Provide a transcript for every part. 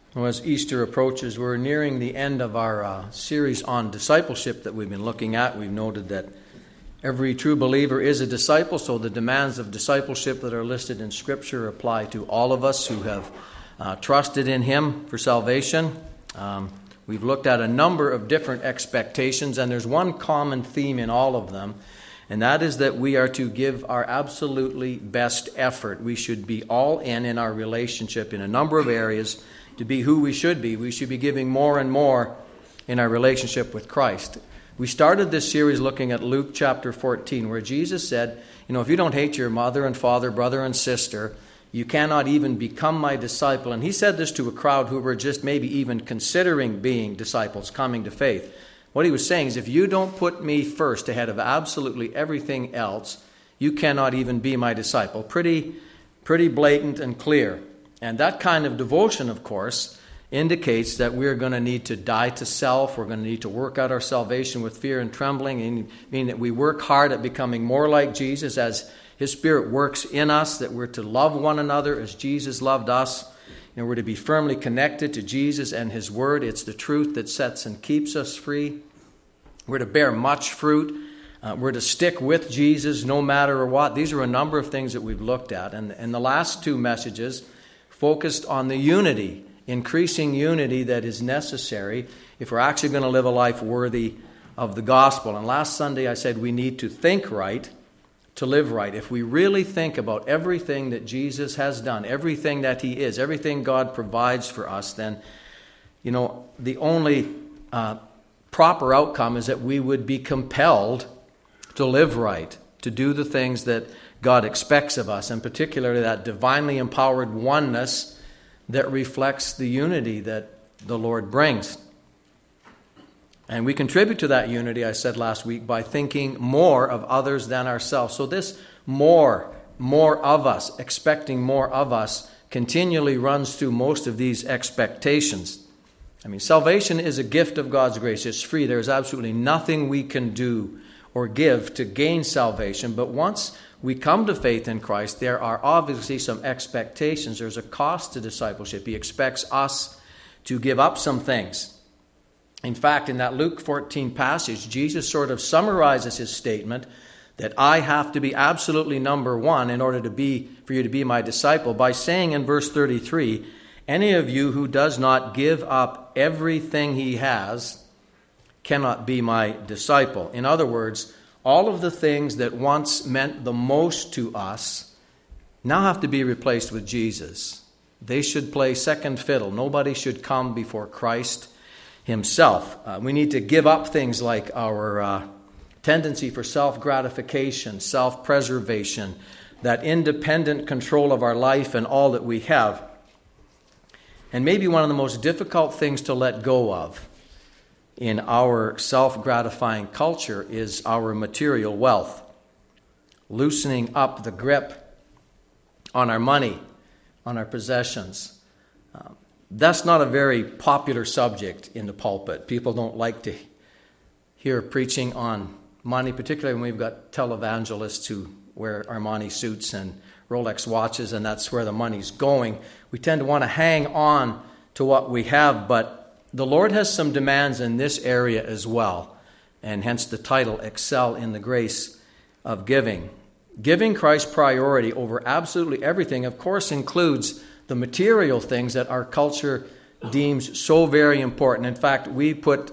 Well, as Easter approaches, we're nearing the end of our series on discipleship that we've been looking at. We've noted that every true believer is a disciple, so the demands of discipleship that are listed in Scripture apply to all of us who have trusted in Him for salvation. We've looked at a number of different expectations, and there's one common theme in all of them, and that is that we are to give our absolutely best effort. We should be all in our relationship in a number of areas to be who we should be. We should be giving more and more in our relationship with Christ. We started this series looking at Luke chapter 14, where Jesus said, if you don't hate your mother and father, brother and sister, you cannot even become my disciple. And he said this to a crowd who were just maybe even considering being disciples, coming to faith. What he was saying is, if you don't put me first ahead of absolutely everything else, you cannot even be my disciple. Pretty blatant and clear. And that kind of devotion, of course, indicates that we're going to need to die to self. We're going to need to work out our salvation with fear and trembling, meaning that we work hard at becoming more like Jesus as His Spirit works in us, that we're to love one another as Jesus loved us. We're to be firmly connected to Jesus and His Word. It's the truth that sets and keeps us free. We're to bear much fruit. We're to stick with Jesus no matter what. These are a number of things that we've looked at. And the last two messages focused on the unity, increasing unity that is necessary if we're actually going to live a life worthy of the gospel. And last Sunday I said we need to think right to live right. If we really think about everything that Jesus has done, everything that He is, everything God provides for us, then, the only proper outcome is that we would be compelled to live right, to do the things that God expects of us, and particularly that divinely empowered oneness that reflects the unity that the Lord brings. And we contribute to that unity, I said last week, by thinking more of others than ourselves. So this more of us, expecting more of us, continually runs through most of these expectations. Salvation is a gift of God's grace. It's free. There's absolutely nothing we can do or give to gain salvation. But once we come to faith in Christ, there are obviously some expectations. There's a cost to discipleship. He expects us to give up some things. In fact, in that Luke 14 passage, Jesus sort of summarizes His statement that I have to be absolutely number one in order for you to be my disciple by saying in verse 33, any of you who does not give up everything he has cannot be my disciple. In other words, all of the things that once meant the most to us now have to be replaced with Jesus. They should play second fiddle. Nobody should come before Christ Himself. We need to give up things like our tendency for self-gratification, self-preservation, that independent control of our life and all that we have. And maybe one of the most difficult things to let go of in our self-gratifying culture is our material wealth. Loosening up the grip on our money, on our possessions. That's not a very popular subject in the pulpit. People don't like to hear preaching on money, particularly when we've got televangelists who wear Armani suits and Rolex watches, and that's where the money's going. We tend to want to hang on to what we have, but the Lord has some demands in this area as well, and hence the title, Excel in the Grace of Giving. Giving Christ priority over absolutely everything, of course, includes the material things that our culture deems so very important. In fact, we put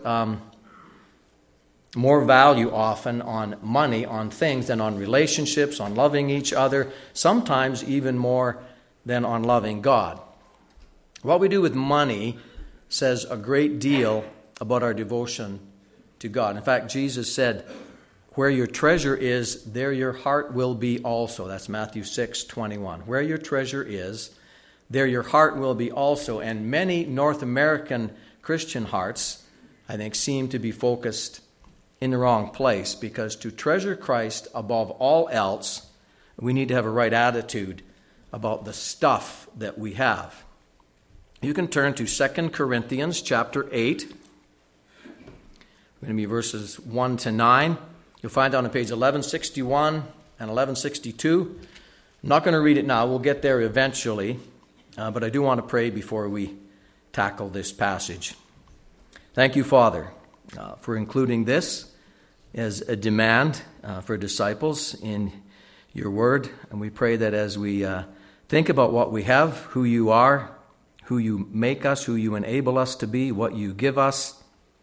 more value often on money, on things, than on relationships, on loving each other, sometimes even more than on loving God. What we do with money says a great deal about our devotion to God. In fact, Jesus said, where your treasure is, there your heart will be also. That's Matthew 6:21. Where your treasure is, there your heart will be also. And many North American Christian hearts, I think, seem to be focused in the wrong place, because to treasure Christ above all else, we need to have a right attitude about the stuff that we have. You can turn to 2 Corinthians chapter 8. We're going to be verses 1 to 9. You'll find it on page 1161 and 1162. I'm not going to read it now. We'll get there eventually. But I do want to pray before we tackle this passage. Thank you, Father, for including this as a demand for disciples in your word. And we pray that as we think about what we have, who you are, who you make us, who you enable us to be, what you give us,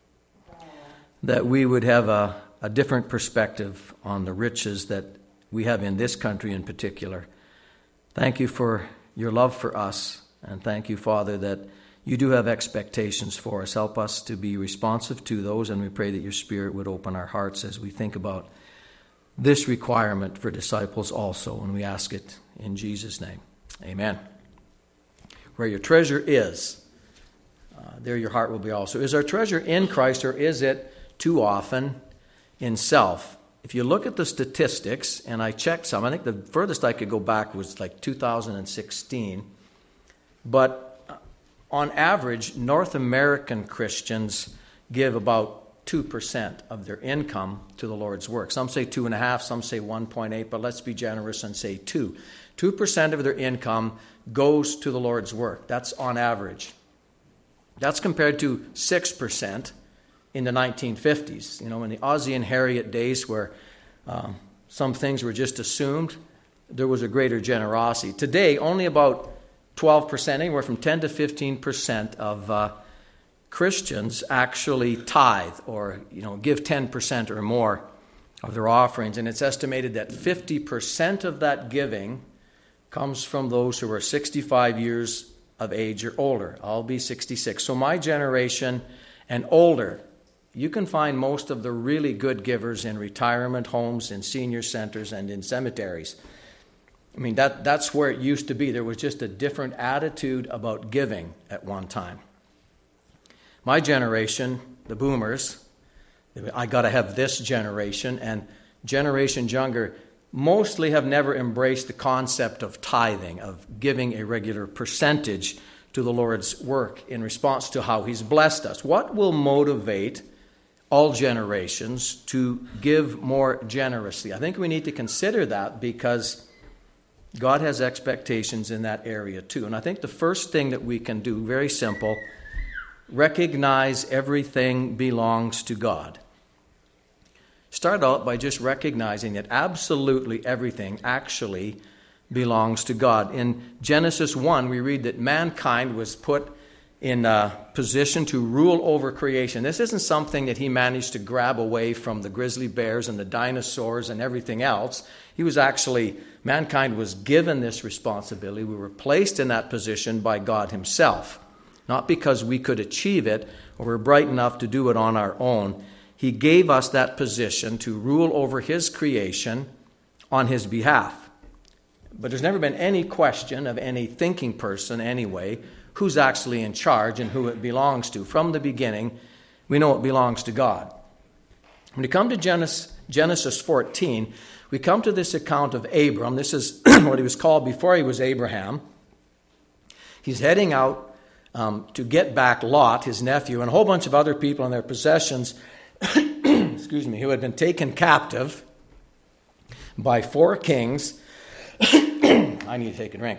that we would have a different perspective on the riches that we have in this country in particular. Thank you for your love for us, and thank you, Father, that you do have expectations for us. Help us to be responsive to those, and we pray that your Spirit would open our hearts as we think about this requirement for disciples also, and we ask it in Jesus' name. Amen. Where your treasure is, there your heart will be also. Is our treasure in Christ, or is it too often in self? If you look at the statistics, and I checked some, I think the furthest I could go back was like 2016, but on average, North American Christians give about 2% of their income to the Lord's work. Some say 2.5%, some say 1.8%, but let's be generous and say 2%. 2% of their income goes to the Lord's work. That's on average. That's compared to 6% in the 1950s. You know, in the Ozzie and Harriet days where some things were just assumed, there was a greater generosity. Today, only about 12%, anywhere from 10 to 15% of Christians actually tithe or give 10% or more of their offerings. And it's estimated that 50% of that giving comes from those who are 65 years of age or older. I'll be 66. So my generation and older, you can find most of the really good givers in retirement homes, in senior centers, and in cemeteries. I mean, that's where it used to be. There was just a different attitude about giving at one time. My generation, the boomers, I got to have this generation, and generations younger mostly have never embraced the concept of tithing, of giving a regular percentage to the Lord's work in response to how He's blessed us. What will motivate all generations to give more generously? I think we need to consider that because God has expectations in that area too. And I think the first thing that we can do, very simple, recognize everything belongs to God. Start out by just recognizing that absolutely everything actually belongs to God. In Genesis 1, we read that mankind was put in a position to rule over creation. This isn't something that he managed to grab away from the grizzly bears and the dinosaurs and everything else. Mankind was given this responsibility. We were placed in that position by God Himself, not because we could achieve it or were bright enough to do it on our own. He gave us that position to rule over His creation on His behalf. But there's never been any question of any thinking person anyway who's actually in charge and who it belongs to. From the beginning, we know it belongs to God. When you come to Genesis 14, we come to this account of Abram. This is what he was called before he was Abraham. He's heading out to get back Lot, his nephew, and a whole bunch of other people and their possessions who had been taken captive by 4 kings. I need to take a drink.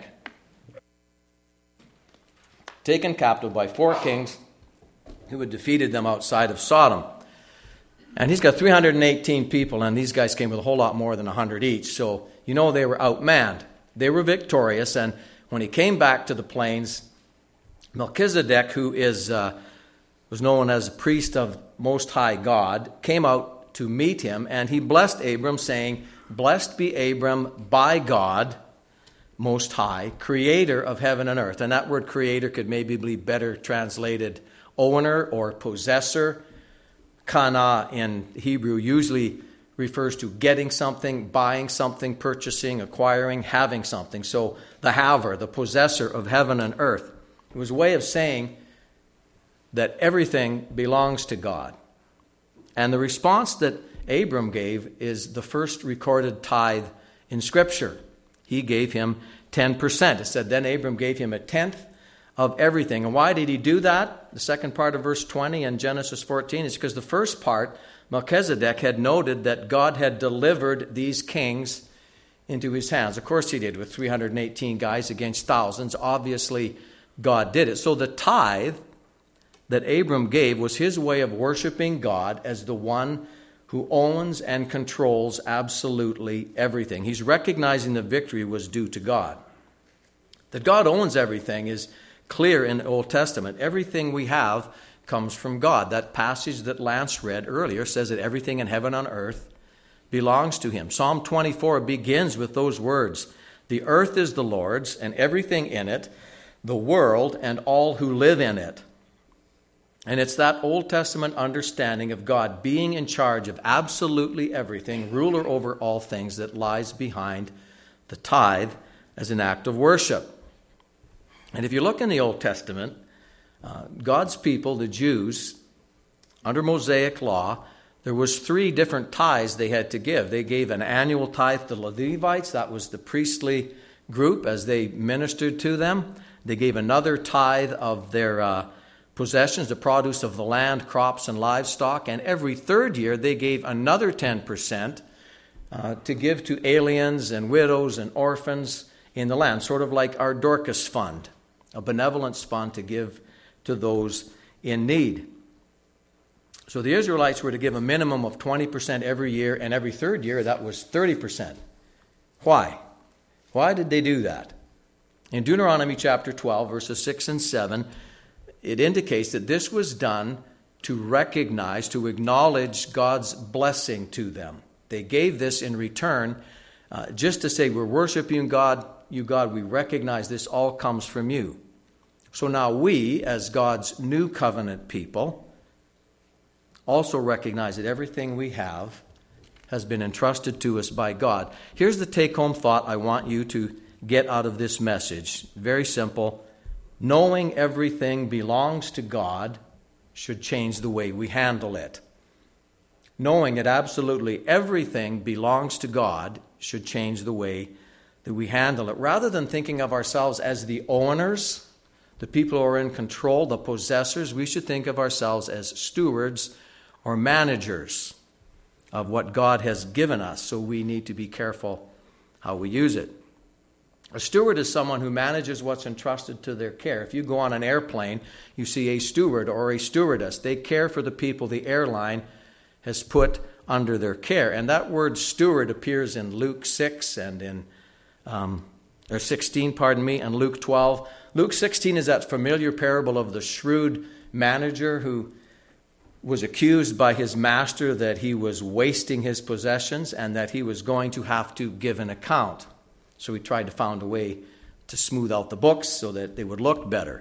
Taken captive by 4 kings who had defeated them outside of Sodom. And he's got 318 people, and these guys came with a whole lot more than 100 each. So, they were outmanned. They were victorious, and when he came back to the plains, Melchizedek, who was known as a priest of Most High God, came out to meet him, and he blessed Abram, saying, "Blessed be Abram by God, Most High, creator of heaven and earth." And that word creator could maybe be better translated owner or possessor. Kana in Hebrew usually refers to getting something, buying something, purchasing, acquiring, having something. So the haver, the possessor of heaven and earth. It was a way of saying that everything belongs to God. And the response that Abram gave is the first recorded tithe in Scripture. He gave him 10%. It said, then Abram gave him 1/10 of everything. And why did he do that? The second part of verse 20 in Genesis 14 is because the first part, Melchizedek had noted that God had delivered these kings into his hands. Of course he did, with 318 guys against thousands. Obviously, God did it. So the tithe that Abram gave was his way of worshiping God as the one who owns and controls absolutely everything. He's recognizing the victory was due to God. That God owns everything is clear in the Old Testament. Everything we have comes from God. That passage that Lance read earlier says that everything in heaven and earth belongs to him. Psalm 24 begins with those words, "The earth is the Lord's and everything in it, the world and all who live in it." And it's that Old Testament understanding of God being in charge of absolutely everything, ruler over all things, that lies behind the tithe as an act of worship. And if you look in the Old Testament, God's people, the Jews, under Mosaic law, there was 3 different tithes they had to give. They gave an annual tithe to the Levites. That was the priestly group as they ministered to them. They gave another tithe of their possessions, the produce of the land, crops and livestock. And every 3rd year, they gave another 10% to give to aliens and widows and orphans in the land, sort of like our Dorcas Fund, a benevolence fund to give to those in need. So the Israelites were to give a minimum of 20% every year, and every 3rd year that was 30%. Why? Why did they do that? In Deuteronomy chapter 12, verses 6 and 7, it indicates that this was done to recognize, to acknowledge God's blessing to them. They gave this in return just to say, we're worshiping God, we recognize this all comes from you. So now we, as God's new covenant people, also recognize that everything we have has been entrusted to us by God. Here's the take-home thought I want you to get out of this message. Very simple. Knowing everything belongs to God should change the way we handle it. Knowing that absolutely everything belongs to God should change the way that we handle it. Rather than thinking of ourselves as the owners, the people who are in control, the possessors, we should think of ourselves as stewards or managers of what God has given us. So we need to be careful how we use it. A steward is someone who manages what's entrusted to their care. If you go on an airplane, you see a steward or a stewardess. They care for the people the airline has put under their care. And that word steward appears in Luke 6 and in 16, and Luke 12. Luke 16 is that familiar parable of the shrewd manager who was accused by his master that he was wasting his possessions and that he was going to have to give an account. So he tried to find a way to smooth out the books so that they would look better.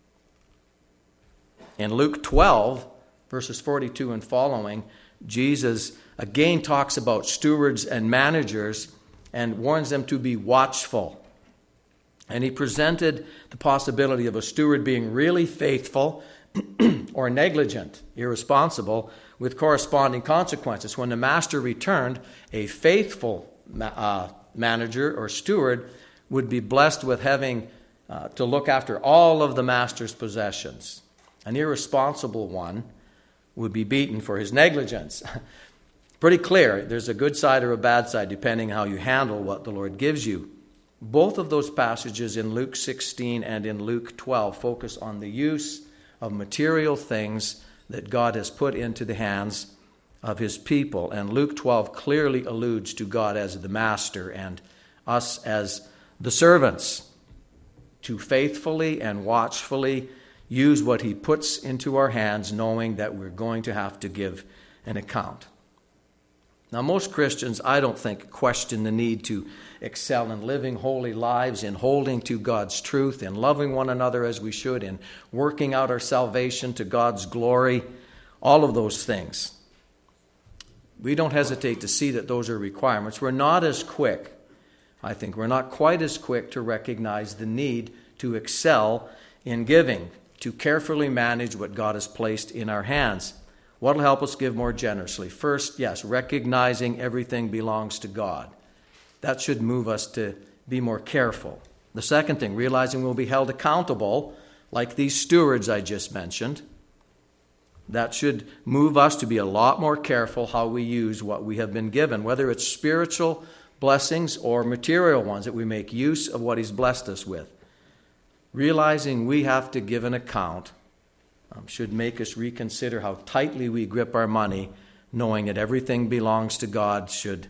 In Luke 12, verses 42 and following, Jesus again talks about stewards and managers and warns them to be watchful. And he presented the possibility of a steward being really faithful or negligent, irresponsible, with corresponding consequences. When the master returned, a faithful manager or steward would be blessed with having to look after all of the master's possessions. An irresponsible one would be beaten for his negligence. Pretty clear. There's a good side or a bad side depending how you handle what the Lord gives you. Both of those passages in Luke 16 and in Luke 12 focus on the use of material things that God has put into the hands of his people. And Luke 12 clearly alludes to God as the master and us as the servants to faithfully and watchfully use what he puts into our hands, knowing that we're going to have to give an account. Now, most Christians, I don't think, question the need to excel in living holy lives, in holding to God's truth, in loving one another as we should, in working out our salvation to God's glory, all of those things. We don't hesitate to see that those are requirements. We're not as quick, I think, we're not quite as quick to recognize the need to excel in giving, to carefully manage what God has placed in our hands. What will help us give more generously? First, yes, recognizing everything belongs to God. That should move us to be more careful. The second thing, realizing we'll be held accountable, like these stewards I just mentioned. That should move us to be a lot more careful how we use what we have been given, whether it's spiritual blessings or material ones, that we make use of what he's blessed us with. realizing we have to give an account should make us reconsider how tightly we grip our money, knowing that everything belongs to God should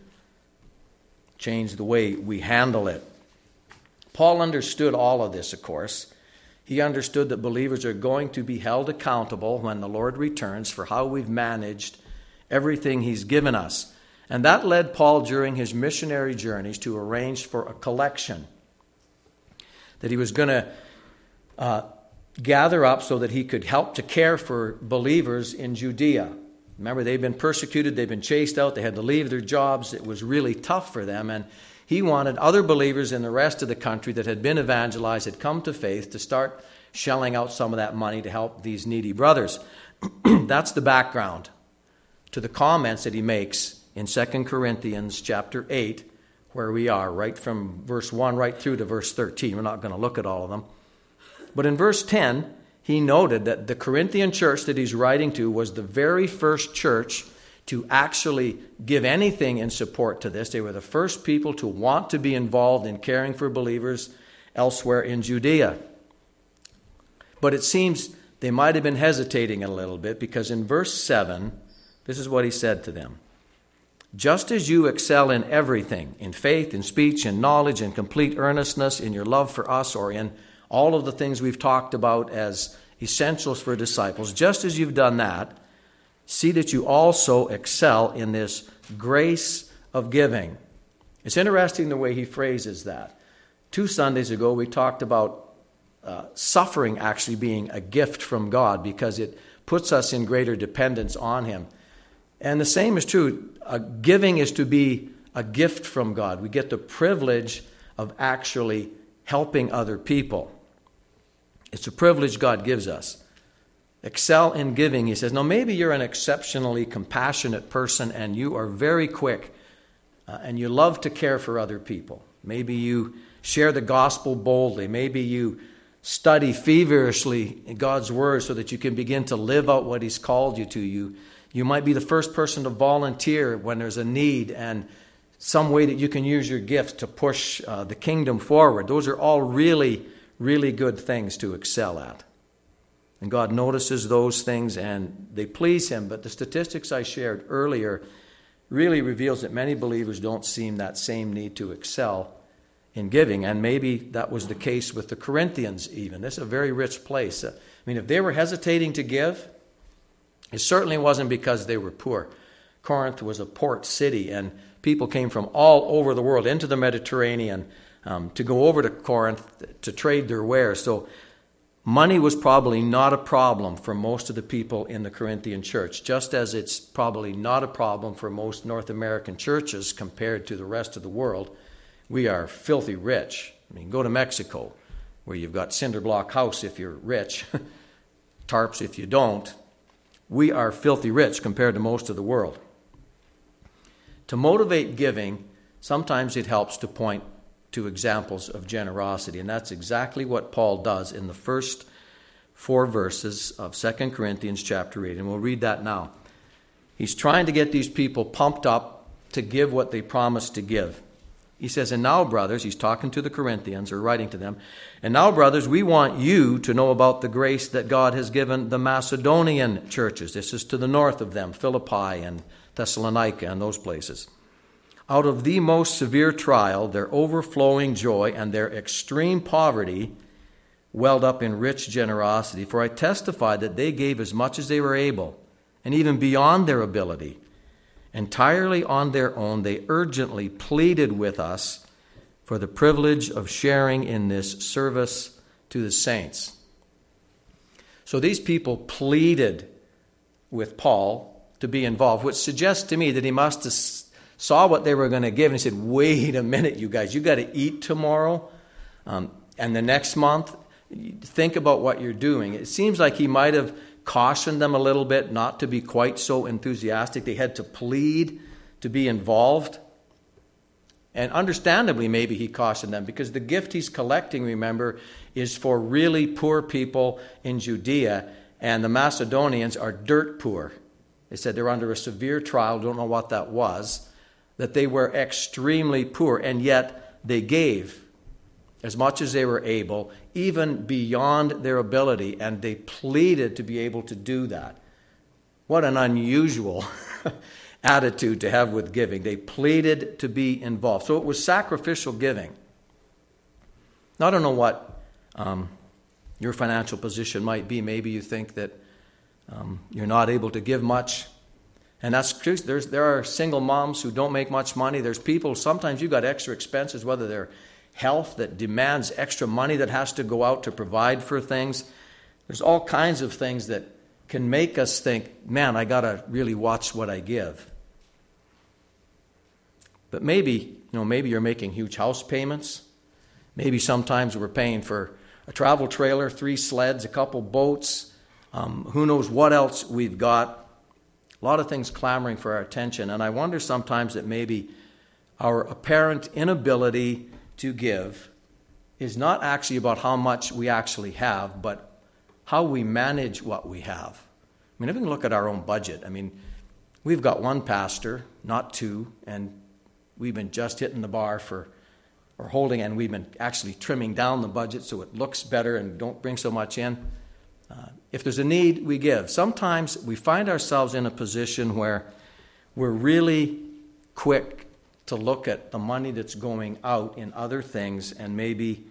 change the way we handle it. Paul understood all of this, of course. He understood that believers are going to be held accountable when the Lord returns for how we've managed everything he's given us. And that led Paul during his missionary journeys to arrange for a collection that he was going to gather up so that he could help to care for believers in Judea. Remember, they've been persecuted, they've been chased out, they had to leave their jobs. It was really tough for them, and he wanted other believers in the rest of the country that had been evangelized, had come to faith, to start shelling out some of that money to help these needy brothers. That's the background to the comments that he makes in 2 Corinthians chapter 8, where we are, right from verse 1 right through to verse 13. We're not going to look at all of them. But in verse 10, he noted that the Corinthian church that he's writing to was the very first church to actually give anything in support to this. They were the first people to want to be involved in caring for believers elsewhere in Judea. But it seems they might have been hesitating a little bit, because in verse 7, this is what he said to them. Just as you excel in everything, in faith, in speech, in knowledge, in complete earnestness, in your love for us, or in all of the things we've talked about as essentials for disciples, just as you've done that, see that you also excel in this grace of giving. It's interesting the way he phrases that. 2 Sundays ago, we talked about suffering actually being a gift from God, because it puts us in greater dependence on him. And the same is true. Giving is to be a gift from God. We get the privilege of actually helping other people. It's a privilege God gives us. Excel in giving, he says. Now, maybe you're an exceptionally compassionate person and you are very quick and you love to care for other people. Maybe you share the gospel boldly. Maybe you study feverishly in God's word so that you can begin to live out what he's called you to. You might be the first person to volunteer when there's a need and some way that you can use your gift to push the kingdom forward. Those are all really, really good things to excel at. And God notices those things and they please him. But the statistics I shared earlier really reveals that many believers don't seem that same need to excel in giving. And maybe that was the case with the Corinthians even. This is a very rich place. I mean, if they were hesitating to give, it certainly wasn't because they were poor. Corinth was a port city, and people came from all over the world into the Mediterranean to go over to Corinth to trade their wares. So money was probably not a problem for most of the people in the Corinthian church, just as it's probably not a problem for most North American churches compared to the rest of the world. We are filthy rich. I mean, go to Mexico, where you've got cinder block house if you're rich, tarps if you don't. We are filthy rich compared to most of the world. To motivate giving, sometimes it helps to point to examples of generosity, and that's exactly what Paul does in the first 4 verses of 2 Corinthians chapter 8, and we'll read that now. He's trying to get these people pumped up to give what they promised to give. He says, and now, brothers, he's talking to the Corinthians, or writing to them, and now, brothers, we want you to know about the grace that God has given the Macedonian churches. This is to the north of them, Philippi and Thessalonica and those places. Out of the most severe trial, their overflowing joy and their extreme poverty welled up in rich generosity. For I testify that they gave as much as they were able, and even beyond their ability. Entirely on their own, they urgently pleaded with us for the privilege of sharing in this service to the saints. So these people pleaded with Paul to be involved, which suggests to me that he must have saw what they were going to give and he said, wait a minute, you guys, you got to eat tomorrow and the next month. Think about what you're doing. It seems like he might have cautioned them a little bit not to be quite so enthusiastic. They had to plead to be involved. And understandably, maybe he cautioned them, because the gift he's collecting, remember, is for really poor people in Judea, and the Macedonians are dirt poor. They said they're under a severe trial, don't know what that was, that they were extremely poor, and yet they gave. as much as they were able, even beyond their ability, and they pleaded to be able to do that. What an unusual attitude to have with giving. They pleaded to be involved. So it was sacrificial giving. Now, I don't know what your financial position might be. Maybe you think that you're not able to give much. And that's true. There are single moms who don't make much money. There's people, sometimes you've got extra expenses, whether they're health that demands extra money that has to go out to provide for things. There's all kinds of things that can make us think, man, I got to really watch what I give. But maybe you're making huge house payments. Maybe sometimes we're paying for a travel trailer, 3 sleds, a couple boats. Who knows what else we've got. A lot of things clamoring for our attention. And I wonder sometimes that maybe our apparent inability to give is not actually about how much we actually have, but how we manage what we have. I mean, if we can look at our own budget, I mean, we've got one pastor, not 2, and we've been just hitting the bar and we've been actually trimming down the budget so it looks better and don't bring so much in. If there's a need, we give. Sometimes we find ourselves in a position where we're really quick to look at the money that's going out in other things, and maybe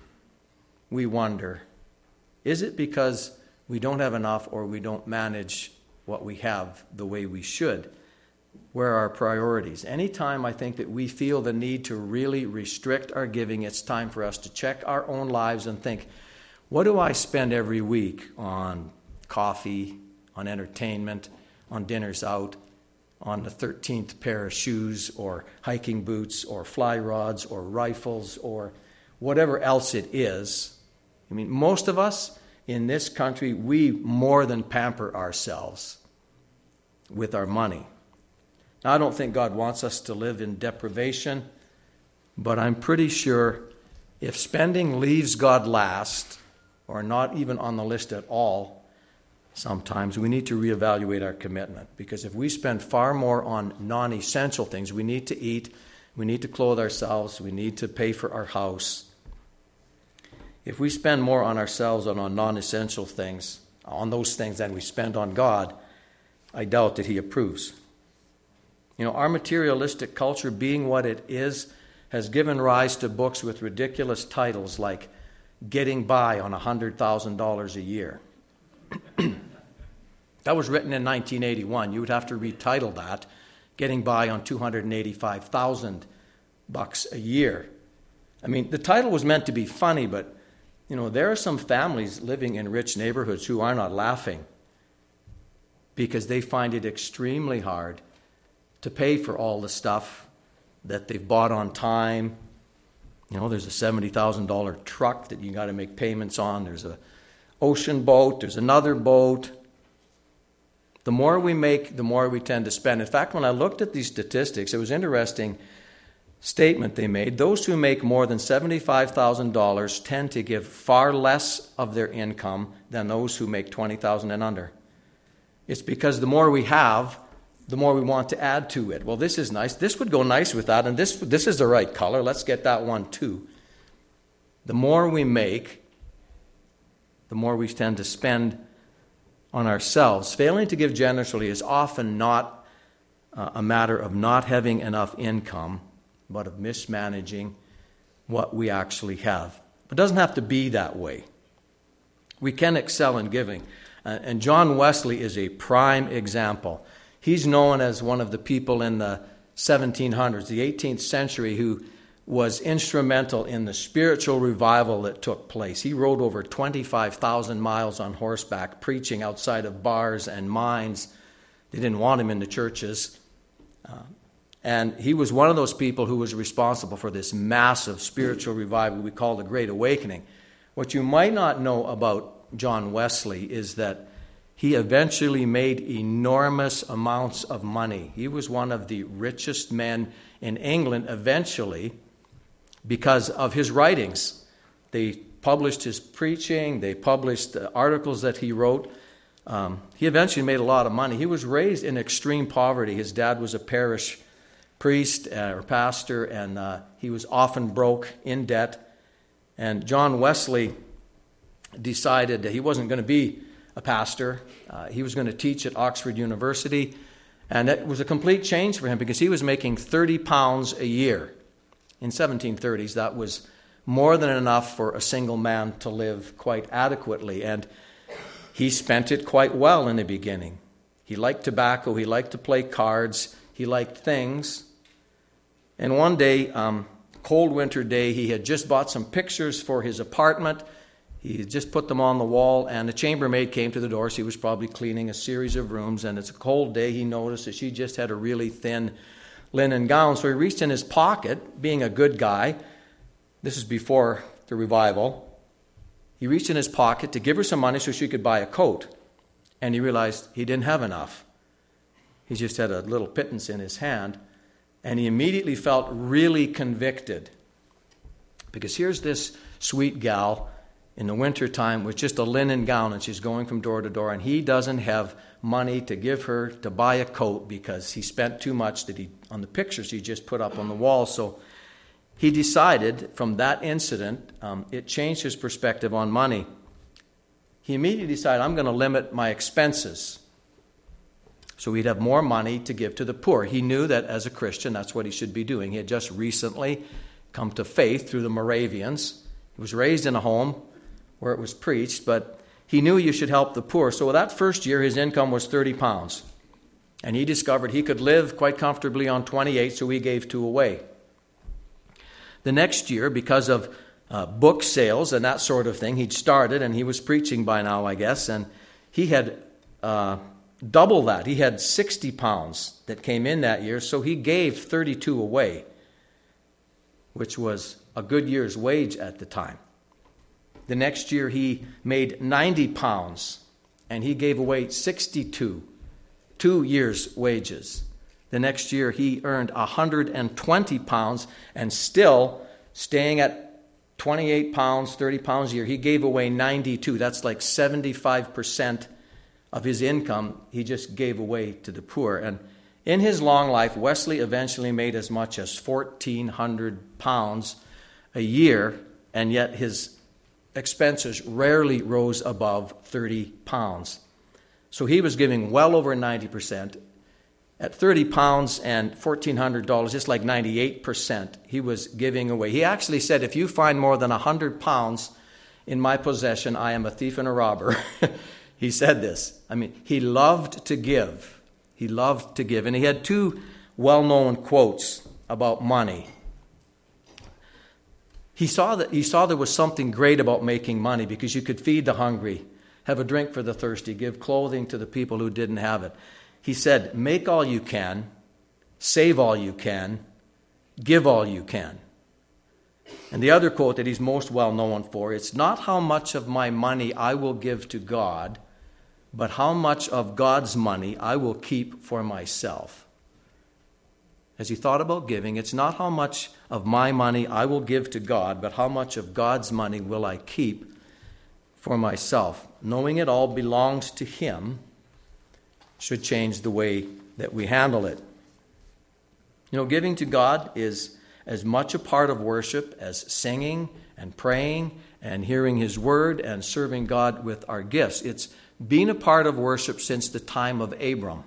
we wonder, is it because we don't have enough or we don't manage what we have the way we should? Where are our priorities? Anytime I think that we feel the need to really restrict our giving, it's time for us to check our own lives and think, what do I spend every week on coffee, on entertainment, on dinners out, on the 13th pair of shoes or hiking boots or fly rods or rifles or whatever else it is? I mean, most of us in this country, we more than pamper ourselves with our money. Now, I don't think God wants us to live in deprivation, but I'm pretty sure if spending leaves God last, or not even on the list at all, sometimes we need to reevaluate our commitment. Because if we spend far more on non-essential things, we need to eat, we need to clothe ourselves, we need to pay for our house. If we spend more on ourselves and on non-essential things, on those things than we spend on God, I doubt that He approves. Our materialistic culture, being what it is, has given rise to books with ridiculous titles like Getting By on $100,000 a Year. That was written in 1981. You would have to retitle that, Getting By on $285,000 a year. I mean, the title was meant to be funny, but there are some families living in rich neighborhoods who are not laughing because they find it extremely hard to pay for all the stuff that they've bought on time. There's a $70,000 truck that you got to make payments on. There's an ocean boat. There's another boat. The more we make, the more we tend to spend. In fact, when I looked at these statistics, it was an interesting statement they made. Those who make more than $75,000 tend to give far less of their income than those who make $20,000 and under. It's because the more we have, the more we want to add to it. Well, this is nice. This would go nice with that, and this is the right color. Let's get that one too. The more we make, the more we tend to spend on ourselves. Failing to give generously is often not a matter of not having enough income, but of mismanaging what we actually have. It doesn't have to be that way. We can excel in giving. And John Wesley is a prime example. He's known as one of the people in the 1700s, the 18th century, who was instrumental in the spiritual revival that took place. He rode over 25,000 miles on horseback, preaching outside of bars and mines. They didn't want him in the churches. And he was one of those people who was responsible for this massive spiritual revival we call the Great Awakening. What you might not know about John Wesley is that he eventually made enormous amounts of money. He was one of the richest men in England eventually because of his writings. They published his preaching. They published the articles that he wrote. He eventually made a lot of money. He was raised in extreme poverty. His dad was a parish priest or pastor, and he was often broke, in debt. And John Wesley decided that he wasn't going to be a pastor. He was going to teach at Oxford University. And it was a complete change for him because he was making 30 pounds a year. In 1730s, that was more than enough for a single man to live quite adequately. And he spent it quite well in the beginning. He liked tobacco. He liked to play cards. He liked things. And one day, cold winter day, he had just bought some pictures for his apartment. He had just put them on the wall, and the chambermaid came to the door. She was probably cleaning a series of rooms, and it's a cold day. He noticed that she just had a really thin linen gown. So he reached in his pocket, being a good guy. This is before the revival. He reached in his pocket to give her some money so she could buy a coat. And he realized he didn't have enough. He just had a little pittance in his hand. And he immediately felt really convicted. Because here's this sweet gal in the wintertime with just a linen gown, and she's going from door to door, and he doesn't have money to give her to buy a coat because he spent too much on the pictures he just put up on the wall. So he decided from that incident, it changed his perspective on money. He immediately decided, I'm going to limit my expenses so he'd have more money to give to the poor. He knew that as a Christian, that's what he should be doing. He had just recently come to faith through the Moravians. He was raised in a home where it was preached, but he knew you should help the poor. So that first year, his income was 30 pounds. And he discovered he could live quite comfortably on 28, so he gave 2 away. The next year, because of book sales and that sort of thing, he'd started, and he was preaching by now, I guess, and he had double that. He had 60 pounds that came in that year, so he gave 32 away, which was a good year's wage at the time. The next year he made 90 pounds, and he gave away 62, 2 years' wages. The next year he earned 120 pounds, and still staying at 28 pounds, 30 pounds a year, he gave away 92. That's like 75% of his income he just gave away to the poor. And in his long life, Wesley eventually made as much as 1,400 pounds a year, and yet his expenses rarely rose above 30 pounds. So he was giving well over 90%. At 30 pounds and $1,400, just like 98%, he was giving away. He actually said, if you find more than 100 pounds in my possession, I am a thief and a robber. He said this. I mean, he loved to give. He loved to give. And he had 2 well-known quotes about money. He saw there was something great about making money because you could feed the hungry, have a drink for the thirsty, give clothing to the people who didn't have it. He said, make all you can, save all you can, give all you can. And the other quote that he's most well known for, it's not how much of my money I will give to God, but how much of God's money I will keep for myself. As he thought about giving, it's not how much of my money I will give to God, but how much of God's money will I keep for myself. Knowing it all belongs to him should change the way that we handle it. You know, giving to God is as much a part of worship as singing and praying and hearing his word and serving God with our gifts. It's been a part of worship since the time of Abram.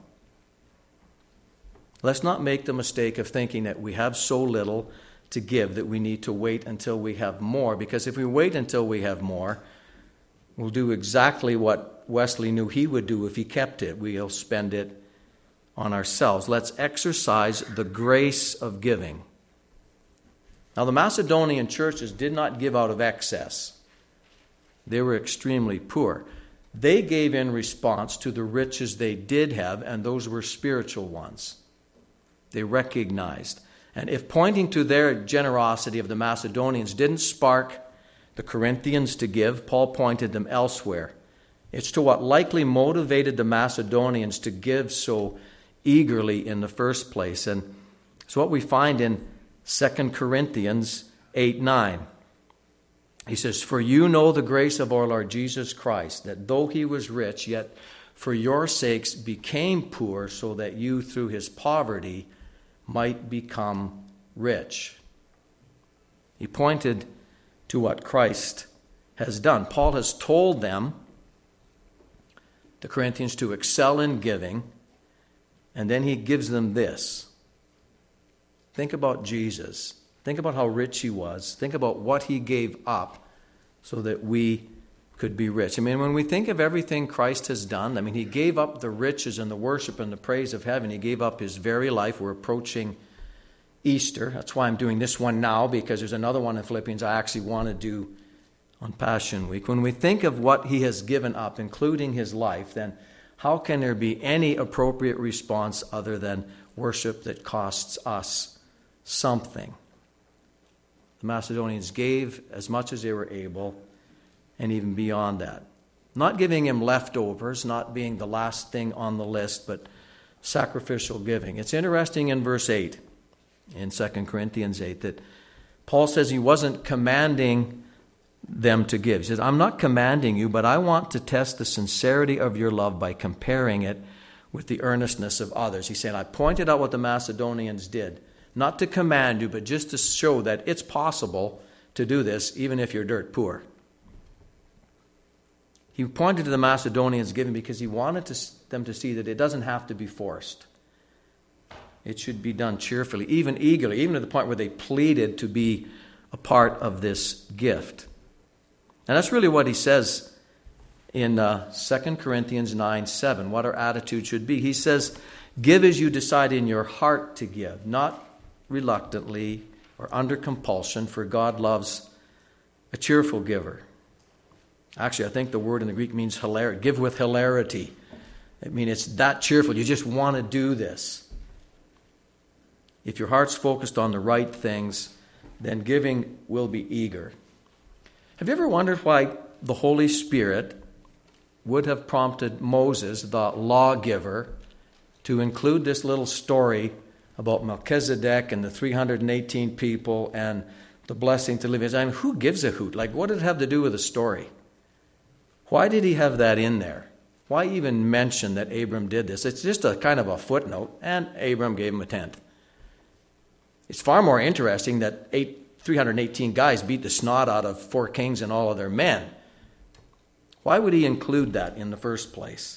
Let's not make the mistake of thinking that we have so little to give that we need to wait until we have more. Because if we wait until we have more, we'll do exactly what Wesley knew he would do if he kept it. We'll spend it on ourselves. Let's exercise the grace of giving. Now, the Macedonian churches did not give out of excess. They were extremely poor. They gave in response to the riches they did have, and those were spiritual ones. They recognized. And if pointing to their generosity of the Macedonians didn't spark the Corinthians to give, Paul pointed them elsewhere. It's to what likely motivated the Macedonians to give so eagerly in the first place. And it's what we find in 2 Corinthians 8:9. He says, for you know the grace of our Lord Jesus Christ, that though he was rich, yet for your sakes became poor, so that you through his poverty might become rich. He pointed to what Christ has done. Paul has told them, the Corinthians, to excel in giving, and then he gives them this. Think about Jesus. Think about how rich he was. Think about what he gave up so that we could be rich. I mean, when we think of everything Christ has done, I mean, he gave up the riches and the worship and the praise of heaven. He gave up his very life. We're approaching Easter. That's why I'm doing this one now, because there's another one in Philippians I actually want to do on Passion Week. When we think of what he has given up, including his life, then how can there be any appropriate response other than worship that costs us something? The Macedonians gave as much as they were able, and even beyond that. Not giving him leftovers, not being the last thing on the list, but sacrificial giving. It's interesting in verse 8, in 2 Corinthians 8, that Paul says he wasn't commanding them to give. He says, I'm not commanding you, but I want to test the sincerity of your love by comparing it with the earnestness of others. He said, I pointed out what the Macedonians did, not to command you, but just to show that it's possible to do this, even if you're dirt poor. He pointed to the Macedonians giving because he wanted them to see that it doesn't have to be forced. It should be done cheerfully, even eagerly, even to the point where they pleaded to be a part of this gift. And that's really what he says in 2 Corinthians 9:7, what our attitude should be. He says, give as you decide in your heart to give, not reluctantly or under compulsion, for God loves a cheerful giver. Actually, I think the word in the Greek means hilarity. Give with hilarity. I mean, it's that cheerful. You just want to do this. If your heart's focused on the right things, then giving will be eager. Have you ever wondered why the Holy Spirit would have prompted Moses, the lawgiver, to include this little story about Melchizedek and the 318 people and the blessing to live in? I mean, who gives a hoot? Like, what did it have to do with the story? Why did he have that in there? Why even mention that Abram did this? It's just a kind of a footnote, and Abram gave him a tenth. It's far more interesting that 318 guys beat the snot out of 4 kings and all of their men. Why would he include that in the first place?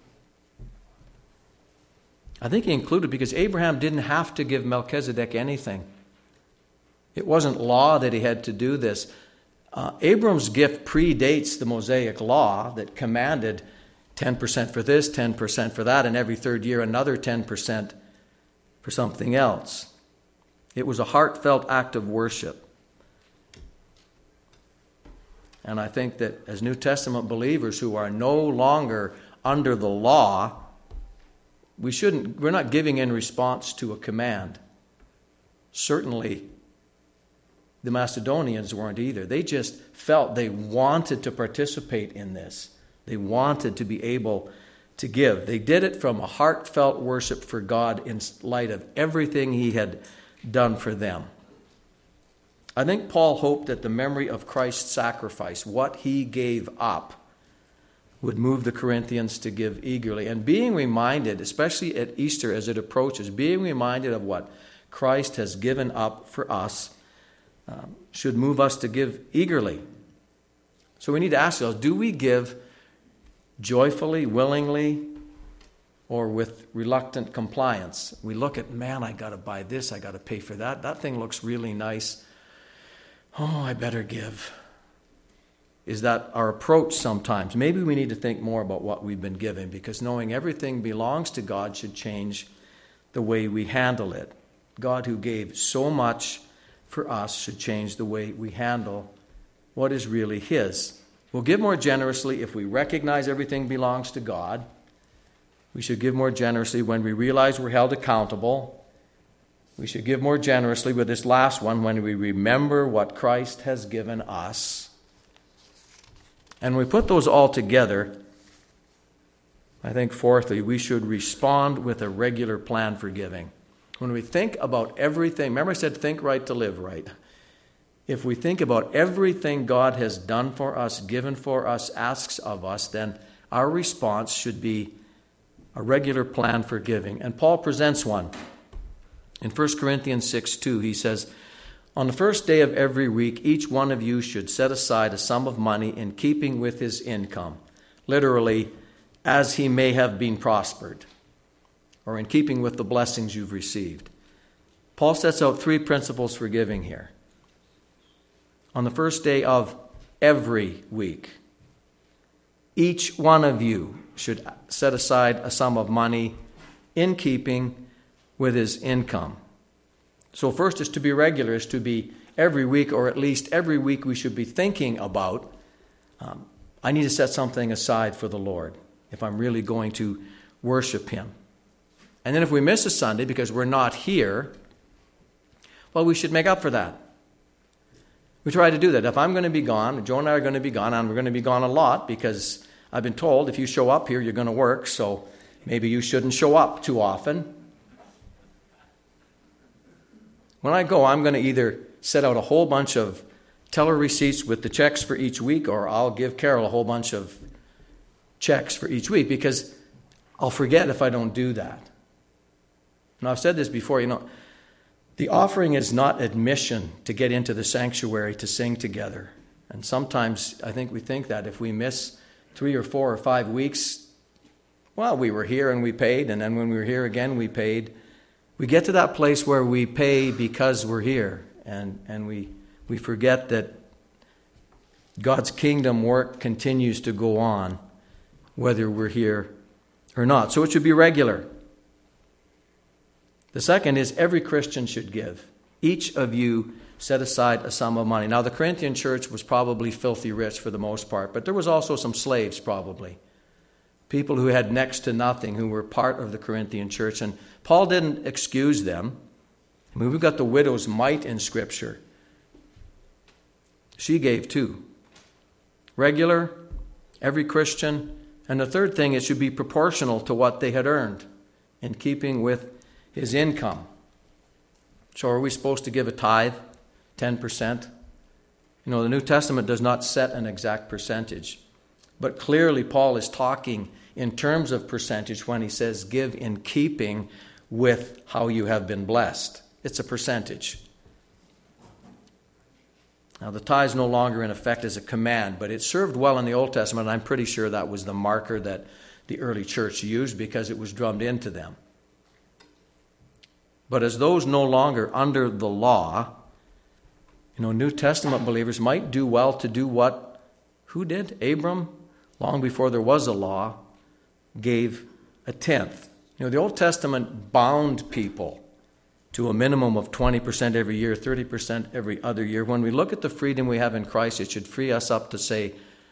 I think he included because Abraham didn't have to give Melchizedek anything. It wasn't law that he had to do this. Abram's gift predates the Mosaic law that commanded 10% for this, 10% for that, and every third year another 10% for something else. It was a heartfelt act of worship. And I think that as New Testament believers who are no longer under the law, we're not giving in response to a command. Certainly, the Macedonians weren't either. They just felt they wanted to participate in this. They wanted to be able to give. They did it from a heartfelt worship for God in light of everything he had done for them. I think Paul hoped that the memory of Christ's sacrifice, what he gave up, would move the Corinthians to give eagerly. And being reminded, especially at Easter as it approaches, being reminded of what Christ has given up for us should move us to give eagerly. So we need to ask ourselves, do we give joyfully, willingly, or with reluctant compliance? We look at, man, I got to buy this, I got to pay for that. That thing looks really nice. Oh, I better give. Is that our approach sometimes? Maybe we need to think more about what we've been given, because knowing everything belongs to God should change the way we handle it. God, who gave so much for us, should change the way we handle what is really his. We'll give more generously if we recognize everything belongs to God. We should give more generously when we realize we're held accountable. We should give more generously with this last one when we remember what Christ has given us. And when we put those all together, I think fourthly, we should respond with a regular plan for giving. When we think about everything, remember I said think right to live right. If we think about everything God has done for us, given for us, asks of us, then our response should be a regular plan for giving. And Paul presents one. In 1 Corinthians 6:2, he says, On the first day of every week, each one of you should set aside a sum of money in keeping with his income, literally, as he may have been prospered, or in keeping with the blessings you've received. Paul sets out 3 principles for giving here. On the first day of every week, each one of you should set aside a sum of money in keeping with his income. So first is to be regular, is to be every week, or at least every week we should be thinking about, I need to set something aside for the Lord if I'm really going to worship him. And then if we miss a Sunday because we're not here, well, we should make up for that. We try to do that. If I'm going to be gone, Joe and I are going to be gone, and we're going to be gone a lot because I've been told if you show up here, you're going to work, so maybe you shouldn't show up too often. When I go, I'm going to either set out a whole bunch of teller receipts with the checks for each week, or I'll give Carol a whole bunch of checks for each week, because I'll forget if I don't do that. Now, I've said this before, the offering is not admission to get into the sanctuary to sing together. And sometimes I think we think that if we miss 3 or 4 or 5 weeks, well, we were here and we paid, and then when we were here again, we paid. We get to that place where we pay because we're here, and we forget that God's kingdom work continues to go on whether we're here or not. So it should be regular. The second is every Christian should give. Each of you set aside a sum of money. Now, the Corinthian church was probably filthy rich for the most part, but there was also some slaves probably. People who had next to nothing, who were part of the Corinthian church. And Paul didn't excuse them. I mean, we've got the widow's mite in Scripture. She gave too. Regular, every Christian. And the third thing, it should be proportional to what they had earned in keeping with his income. So are we supposed to give a tithe, 10%? The New Testament does not set an exact percentage. But clearly Paul is talking in terms of percentage when he says give in keeping with how you have been blessed. It's a percentage. Now, the tithe is no longer in effect as a command, but it served well in the Old Testament, and I'm pretty sure that was the marker that the early church used because it was drummed into them. But as those no longer under the law, New Testament believers might do well to do what, who did? Abram, long before there was a law, gave a tenth. The Old Testament bound people to a minimum of 20% every year, 30% every other year. When we look at the freedom we have in Christ, it should free us up to say,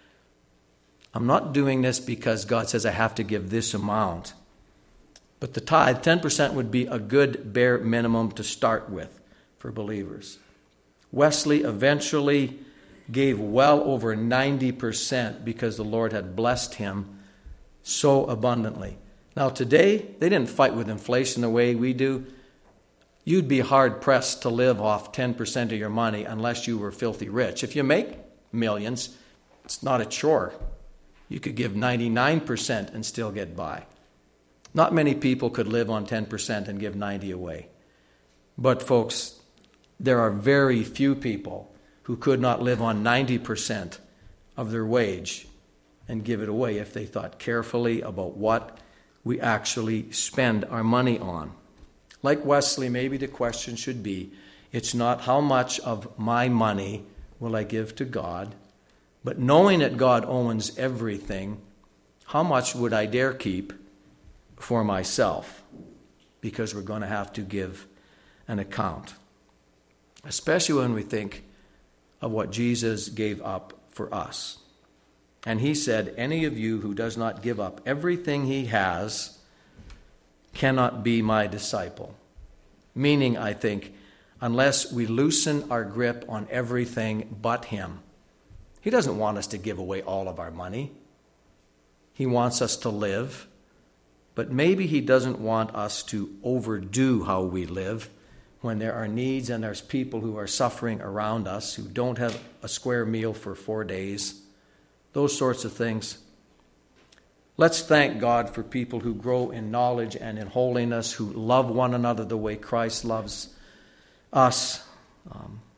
I'm not doing this because God says I have to give this amount. But the tithe, 10% would be a good bare minimum to start with for believers. Wesley eventually gave well over 90% because the Lord had blessed him so abundantly. Now today, they didn't fight with inflation the way we do. You'd be hard-pressed to live off 10% of your money unless you were filthy rich. If you make millions, it's not a chore. You could give 99% and still get by. Not many people could live on 10% and give 90 away. But folks, there are very few people who could not live on 90% of their wage and give it away if they thought carefully about what we actually spend our money on. Like Wesley, maybe the question should be, it's not how much of my money will I give to God, but knowing that God owns everything, how much would I dare keep for myself? Because we're going to have to give an account. Especially when we think of what Jesus gave up for us. And he said, any of you who does not give up everything he has cannot be my disciple. Meaning, I think, unless we loosen our grip on everything but him. He doesn't want us to give away all of our money. He wants us to live. But maybe he doesn't want us to overdo how we live when there are needs and there's people who are suffering around us who don't have a square meal for 4 days. Those sorts of things. Let's thank God for people who grow in knowledge and in holiness, who love one another the way Christ loves us.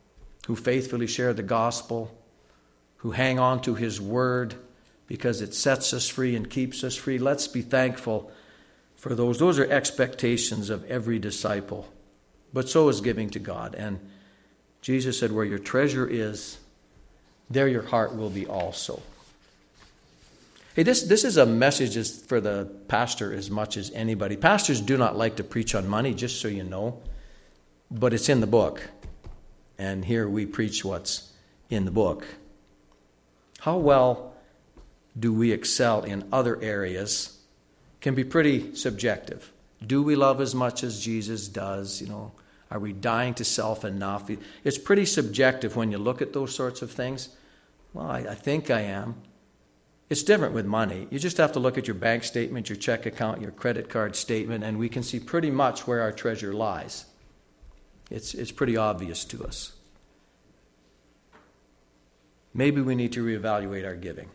who faithfully share the gospel, who hang on to his word because it sets us free and keeps us free. Let's be thankful for those. Those are expectations of every disciple. But so is giving to God. And Jesus said, where your treasure is, there your heart will be also. Hey, this is a message for the pastor as much as anybody. Pastors do not like to preach on money, just so you know. But it's in the book. And here we preach what's in the book. How well do we excel in other areas can be pretty subjective. Do we love as much as Jesus does? Are we dying to self enough? It's pretty subjective when you look at those sorts of things. Well, I think I am. It's different with money. You just have to look at your bank statement, your check account, your credit card statement, and we can see pretty much where our treasure lies. It's pretty obvious to us. Maybe we need to reevaluate our giving.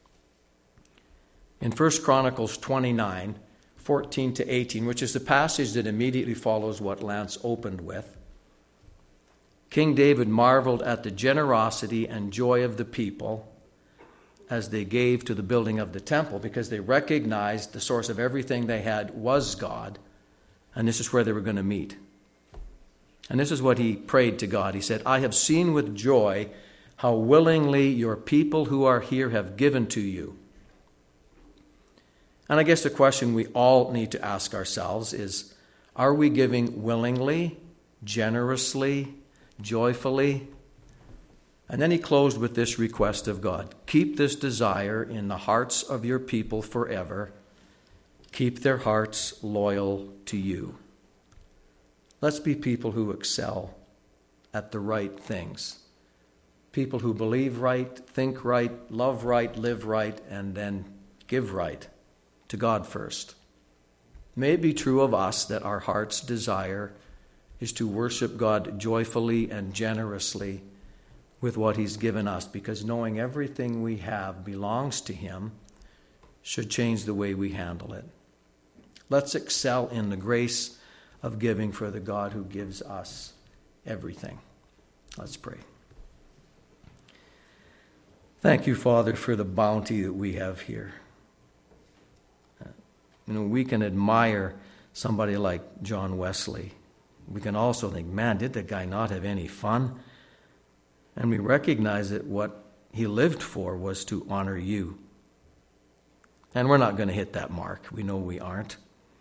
In 1 Chronicles 29, 14 to 18, which is the passage that immediately follows what Lance opened with, King David marveled at the generosity and joy of the people as they gave to the building of the temple, because they recognized the source of everything they had was God, and this is where they were going to meet. And this is what he prayed to God. He said, I have seen with joy how willingly your people who are here have given to you. And I guess the question we all need to ask ourselves is, are we giving willingly, generously, joyfully? And then he closed with this request of God. Keep this desire in the hearts of your people forever. Keep their hearts loyal to you. Let's be people who excel at the right things. People who believe right, think right, love right, live right, and then give right to God first. May it be true of us that our heart's desire is to worship God joyfully and generously with what he's given us, because knowing everything we have belongs to him should change the way we handle it. Let's excel in the grace of giving for the God who gives us everything. Let's pray. Thank you, Father, for the bounty that we have here. We can admire somebody like John Wesley. We can also think, man, did the guy not have any fun? And we recognize that what he lived for was to honor you. And we're not going to hit that mark. We know we aren't.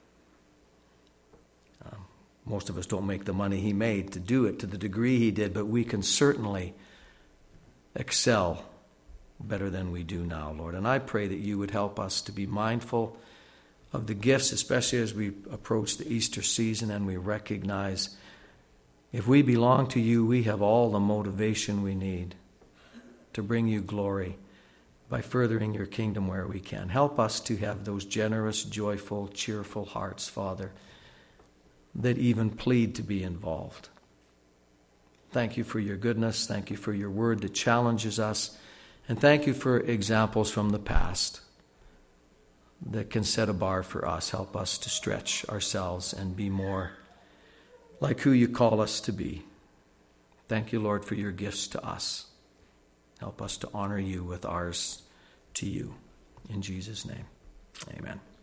Most of us don't make the money he made to do it to the degree he did, but we can certainly excel better than we do now, Lord. And I pray that you would help us to be mindful of the gifts, especially as we approach the Easter season and we recognize if we belong to you, we have all the motivation we need to bring you glory by furthering your kingdom where we can. Help us to have those generous, joyful, cheerful hearts, Father, that even plead to be involved. Thank you for your goodness. Thank you for your word that challenges us. And thank you for examples from the past that can set a bar for us. Help us to stretch ourselves and be more like who you call us to be. Thank you, Lord, for your gifts to us. Help us to honor you with ours to you. In Jesus' name, amen.